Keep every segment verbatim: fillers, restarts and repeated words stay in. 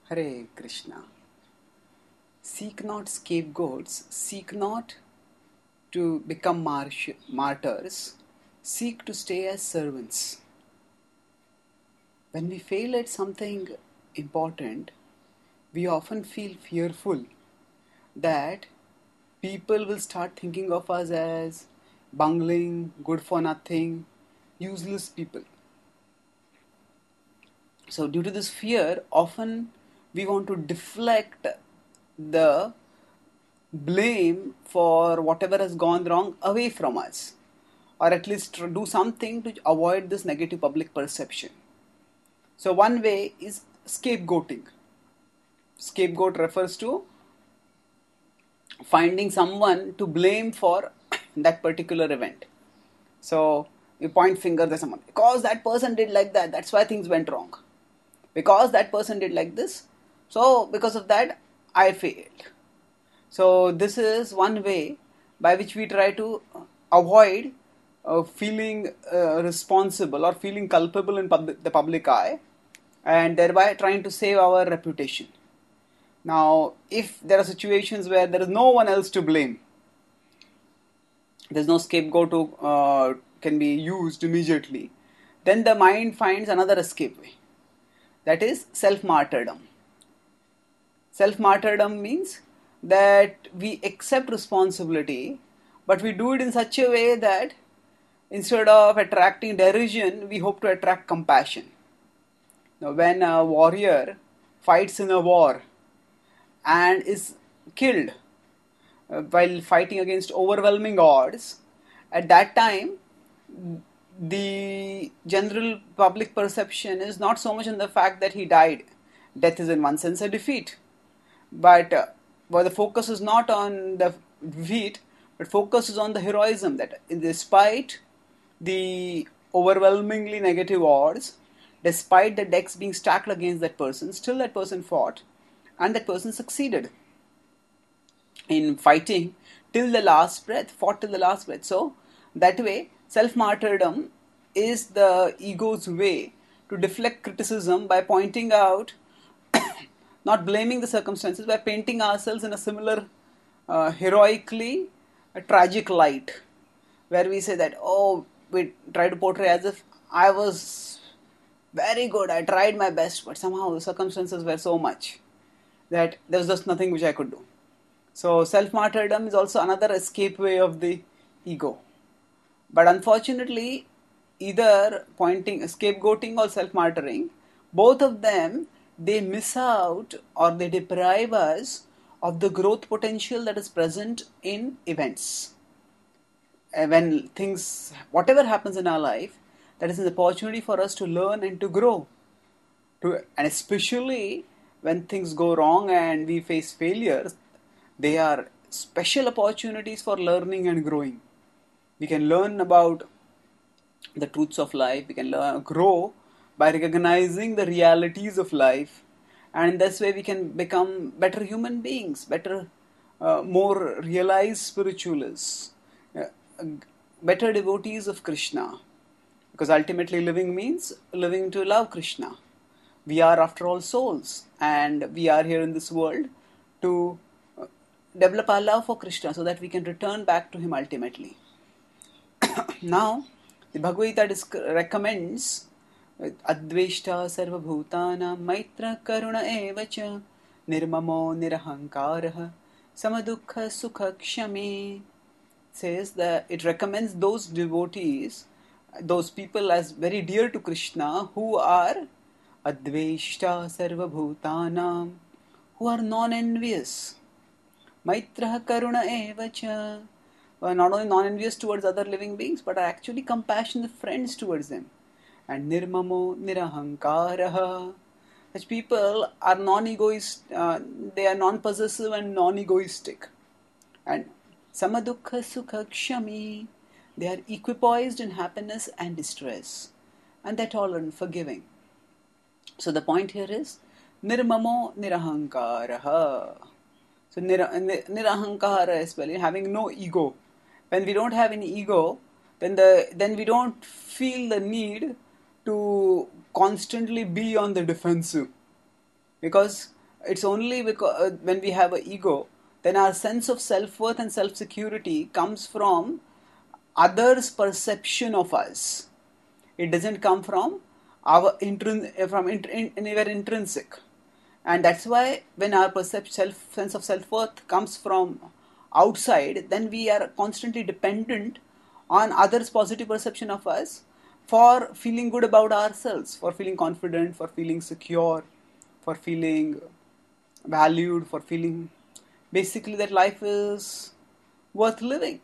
Hare Krishna. Seek not scapegoats, seek not to become marsh- martyrs, seek to stay as servants. When we fail at something important, we often feel fearful that people will start thinking of us as bungling, good for nothing, useless people. So, due to this fear, often we want to deflect the blame for whatever has gone wrong away from us, or at least do something to avoid this negative public perception. So, one way is scapegoating. Scapegoat refers to finding someone to blame for that particular event. So, you point fingers at someone because that person did like that, that's why things went wrong. Because that person did like this, so because of that, I failed. So, this is one way by which we try to avoid uh, feeling uh, responsible or feeling culpable in pub- the public eye, and thereby trying to save our reputation. Now, if there are situations where there is no one else to blame, there's no scapegoat who uh, can be used immediately, then the mind finds another escape way. That is self-martyrdom. Self-martyrdom means that we accept responsibility, but we do it in such a way that instead of attracting derision, we hope to attract compassion. Now, when a warrior fights in a war and is killed uh, while fighting against overwhelming odds, at that time, the general public perception is not so much in the fact that he died. Death is in one sense a defeat. But, uh, but the focus is not on the defeat, but focus is on the heroism that despite the overwhelmingly negative odds, despite the decks being stacked against that person, still that person fought and that person succeeded in fighting till the last breath, fought till the last breath. So, that way, self-martyrdom is the ego's way to deflect criticism by pointing out, not blaming the circumstances, by painting ourselves in a similar uh, heroically a tragic light, where we say that, oh, we try to portray as if I was very good, I tried my best, but somehow the circumstances were so much that there was just nothing which I could do. So, self-martyrdom is also another escape way of the ego. But unfortunately, either pointing, scapegoating or self-martyring, both of them, they miss out or they deprive us of the growth potential that is present in events. When things, whatever happens in our life, that is an opportunity for us to learn and to grow. To, and especially when things go wrong and we face failures, they are special opportunities for learning and growing. We can learn about the truths of life, we can learn, grow by recognizing the realities of life, and this way we can become better human beings, better, uh, more realized spiritualists, uh, better devotees of Krishna. Because ultimately living means living to love Krishna. We are after all souls, and we are here in this world to uh, develop our love for Krishna so that we can return back to him ultimately. Now, the Bhagavad Gita disc- recommends Adveshta sarvabhutana maitra karuna evacha nirmamo nirahankaraha samadukha sukha kshame. Says that it recommends those devotees, those people as very dear to Krishna, who are Adveshta sarvabhutana, who are non-envious. Maitra karuna evacha, are not only non-envious towards other living beings, but are actually compassionate friends towards them. And nirmamo nirahankaraha. Such people are non-egoist, uh, they are non-possessive and non-egoistic. And samadukha sukha kshami, they are equipoised in happiness and distress. And they're tolerant, forgiving. So the point here is nirmamo nirahankaraha. So nira, nirahankara is well, having no ego. When we don't have any ego, then the then we don't feel the need to constantly be on the defensive, because It's only because when we have an ego, then our sense of self-worth and self-security comes from others' perception of us. It doesn't come from our intrin- from int- in- anywhere intrinsic. And that's why when our perception, self, sense of self-worth comes from outside, then we are constantly dependent on others' positive perception of us for feeling good about ourselves, for feeling confident, for feeling secure, for feeling valued, for feeling basically that life is worth living.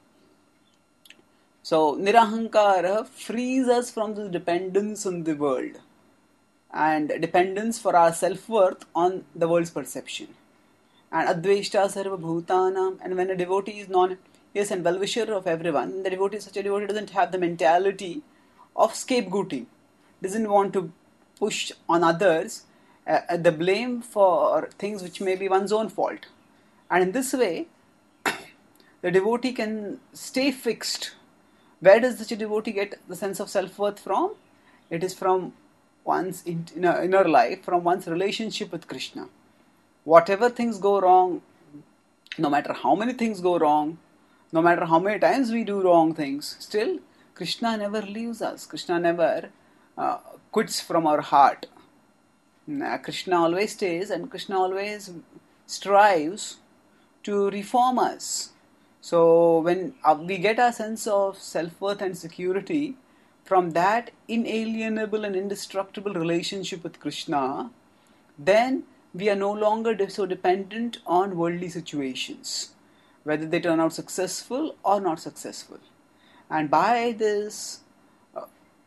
So, Nirahankara frees us from this dependence on the world and dependence for our self-worth on the world's perception. And Adveshta Sarva Bhutanam, and when a devotee is non, yes, and well-wisher of everyone, the devotee, such a devotee doesn't have the mentality of scapegoating, doesn't want to push on others uh, the blame for things which may be one's own fault. And in this way, the devotee can stay fixed. Where does such a devotee get the sense of self-worth from? It is from one's inner, inner life, from one's relationship with Krishna. Whatever things go wrong, no matter how many things go wrong, no matter how many times we do wrong things, still Krishna never leaves us. Krishna never uh, quits from our heart. Uh, Krishna always stays, and Krishna always strives to reform us. So when uh, we get our sense of self-worth and security from that inalienable and indestructible relationship with Krishna, then we are no longer so dependent on worldly situations, whether they turn out successful or not successful. And by this, uh,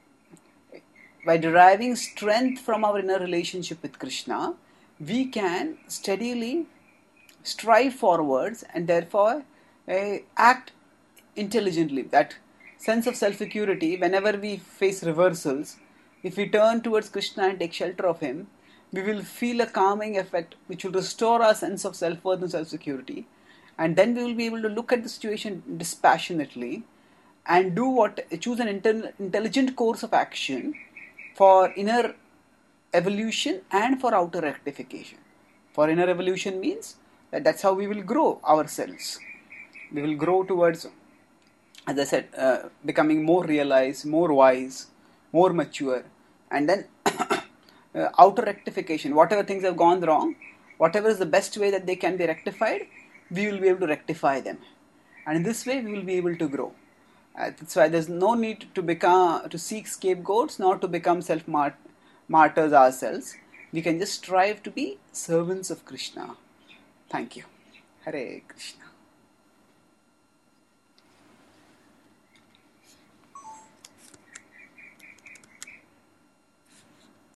by deriving strength from our inner relationship with Krishna, we can steadily strive forwards and therefore uh, act intelligently. That sense of self-security, whenever we face reversals, if we turn towards Krishna and take shelter of Him, we will feel a calming effect which will restore our sense of self-worth and self-security, and then we will be able to look at the situation dispassionately and do what choose an inter- intelligent course of action for inner evolution and for outer rectification. For inner evolution means that that's how we will grow ourselves. We will grow towards, as I said, uh, becoming more realized, more wise, more mature, and then uh, outer rectification. Whatever things have gone wrong, whatever is the best way that they can be rectified, we will be able to rectify them, and in this way we will be able to grow. Uh, that's why there's no need to become to seek scapegoats, nor to become self martyrs ourselves. We can just strive to be servants of Krishna. Thank you. Hare Krishna.